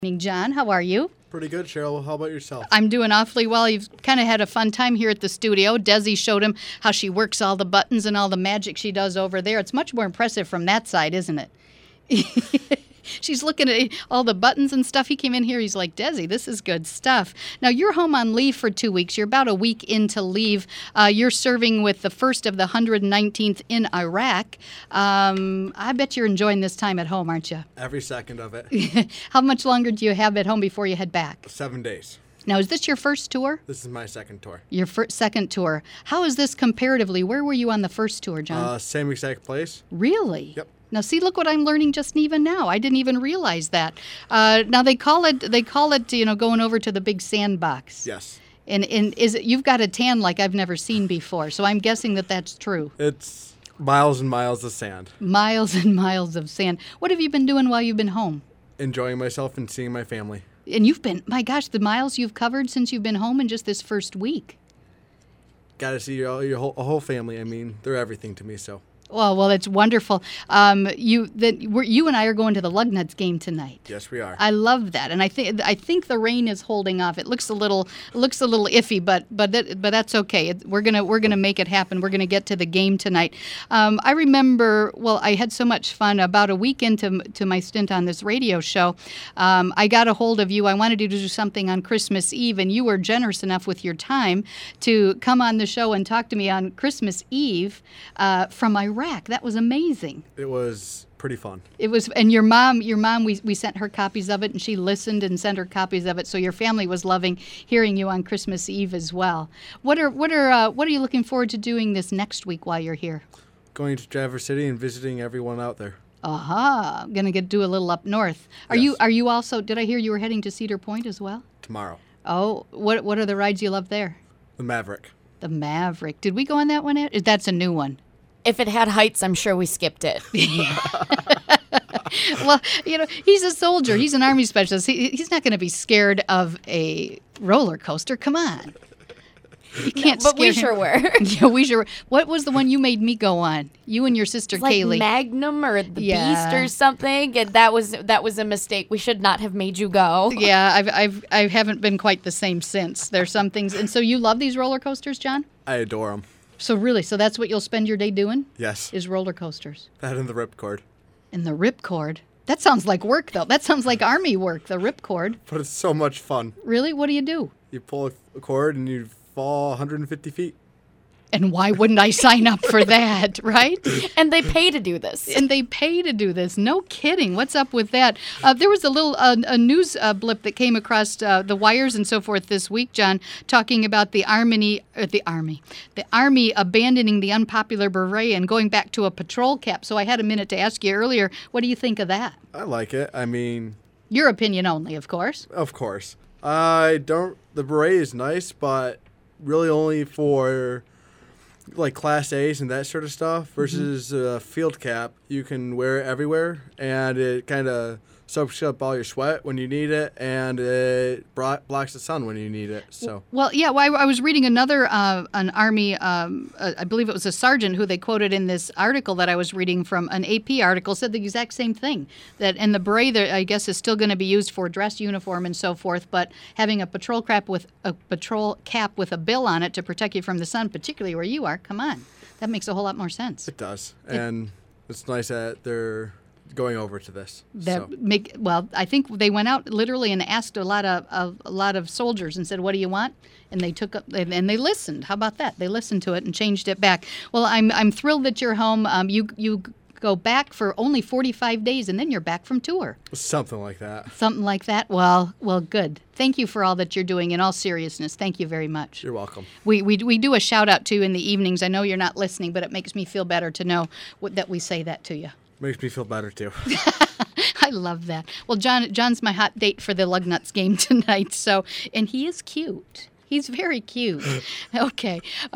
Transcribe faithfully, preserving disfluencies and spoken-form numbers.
Evening, John. How are you? Pretty good, Cheryl. How about yourself? I'm doing awfully well. You've kind of had a fun time here at the studio. Desi showed him how she works all the buttons and all the magic she does over there. It's much more impressive from that side, isn't it? She's looking at all the buttons and stuff. He came in here. He's like, Desi, this is good stuff. Now, you're home on leave for two weeks. You're about a week into leave. Uh, you're serving with the first of the one hundred nineteenth in Iraq. Um, I bet you're enjoying this time at home, aren't you? Every second of it. How much longer do you have at home before you head back? Seven days. Now, is this your first tour? This is my second tour. Your first, second tour. How is this comparatively? Where were you on the first tour, John? Uh, same exact place. Really? Yep. Now, see, look what I'm learning just even now. I didn't even realize that. Uh, now they call it, they call it, you know, going over to the big sandbox. Yes. And and is it, you've got a tan like I've never seen before. So I'm guessing that that's true. It's miles and miles of sand. Miles and miles of sand. What have you been doing while you've been home? Enjoying myself and seeing my family. And you've been, my gosh, the miles you've covered since you've been home in just this first week. Got to see your, your whole, whole family. I mean, they're everything to me, so. Well, well, it's wonderful. Um, you that we're, you and I are going to the Lugnuts game tonight. Yes, we are. I love that, and I think I think the rain is holding off. It looks a little looks a little iffy, but but that, but that's okay. It, we're gonna we're gonna make it happen. We're gonna get to the game tonight. Um, I remember. Well, I had so much fun about a week into to my stint on this radio show. Um, I got a hold of you. I wanted you to do something on Christmas Eve, and you were generous enough with your time to come on the show and talk to me on Christmas Eve uh, from Iraq. That was amazing. It was pretty fun. It was, and your mom, your mom, we we sent her copies of it, and she listened and sent her copies of it. So your family was loving hearing you on Christmas Eve as well. What are what are uh, what are you looking forward to doing this next week while you're here? Going to Traverse City and visiting everyone out there. Aha! I'm gonna get do a little up north. Are Yes. you are you also? Did I hear you were heading to Cedar Point as well? Tomorrow. Oh, what what are the rides you love there? The Maverick. The Maverick. Did we go on that one yet? That's a new one. If it had heights, I'm sure we skipped it. Well, you know, he's a soldier. He's an Army specialist. He, he's not going to be scared of a roller coaster. Come on. You can't but we scare him. sure were. Yeah, we sure were. What was the one you made me go on? You and your sister Like Kaylee. Magnum or the Yeah. Beast or something, and that was that was a mistake. We should not have made you go. Yeah, I've, I've, I haven't been quite the same since. There's some things. And so you love these roller coasters, John? I adore them. So really, so that's what you'll spend your day doing? Yes. Is roller coasters. That and the ripcord. And the ripcord. That sounds like work, though. That sounds like Army work, the ripcord. But it's so much fun. Really? What do you do? You pull a cord and you fall one hundred fifty feet. And why wouldn't I sign up for that, right? And they pay to do this. And they pay to do this. No kidding. What's up with that? Uh, there was a little uh, a news uh, blip that came across uh, the wires and so forth this week, John, talking about the Army, uh, the Army, the Army abandoning the unpopular beret and going back to a patrol cap. So I had a minute to ask you earlier, what do you think of that? I like it. I mean, Your opinion only, of course. of course. I don't. The beret is nice, but really only for like class A's and that sort of stuff versus a field cap. You can wear it everywhere, and it kind of soaks up all your sweat when you need it, and it bro- blocks the sun when you need it. So Well, yeah, well, I, I was reading another, uh, an Army, um, uh, I believe it was a sergeant who they quoted in this article that I was reading from, an A P article, said the exact same thing. That and the beret, there, I guess, is still going to be used for dress uniform and so forth, but having a patrol cap with a patrol cap with a bill on it to protect you from the sun, particularly where you are, come on, that makes a whole lot more sense. it does, and it's nice that they're going over to this. That so. make well, I think they went out literally and asked a lot of, of a lot of soldiers and said, "What do you want?" And they took up and, and they listened. How about that? They listened to it and changed it back. Well, I'm I'm thrilled that you're home. Um, you you go back for only forty-five days and then you're back from tour. Something like that. Something like that. Well, well, good. Thank you for all that you're doing. In all seriousness, thank you very much. You're welcome. We we we do a shout out to you in the evenings. I know you're not listening, but it makes me feel better to know what, that we say that to you. Makes me feel better too. I love that. Well, John, John's my hot date for the Lugnuts game tonight. So, and he is cute. He's very cute. Okay.